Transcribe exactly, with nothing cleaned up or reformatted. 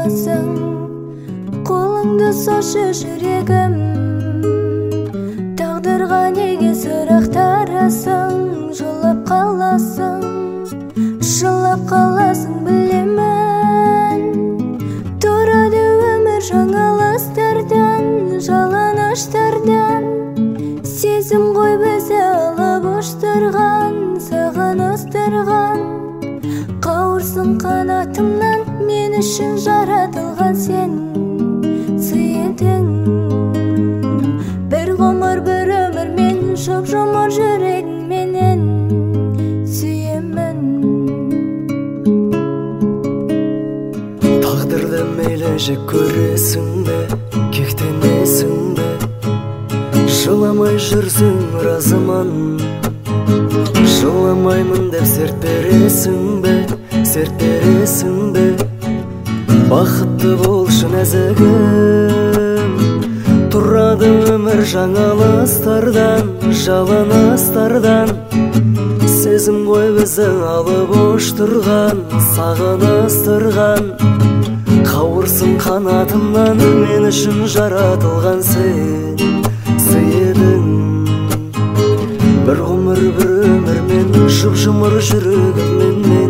қаласың, қолыңды сошы жүрегім. Тағдырға неге сұрақтарасың, жылап қаласың, жылап қаласың білемін. Тұрады өмір жаңалыстардан, жалаңаштардан. Сезім ғой бізді алып ұштырған, сағыныстырған. Қауырсын қанатымнан, мен үшін жаратылған сен сый едің. Бір ғұмыр бір өмір мен жұп-жұмыр жүрегіңменен сүйемін. Тағдырды мейлі жек көресің бе, кектенесің бе? Жыламай жүрсің разыман, жыламаймын деп серт бересің бе, серт бересің бе? Бақытты болшы нәзігім, тұрады өмір жаңалыстардан, жаланыстардан. Сезім ғой біздің алып ұштырған, сағыныстырған. Қауырсын қанатымнан, мен үшін жаратылған сен сый едің. Бір ғұмыр бір өмір мен жұп-жұмыр жүрегіммен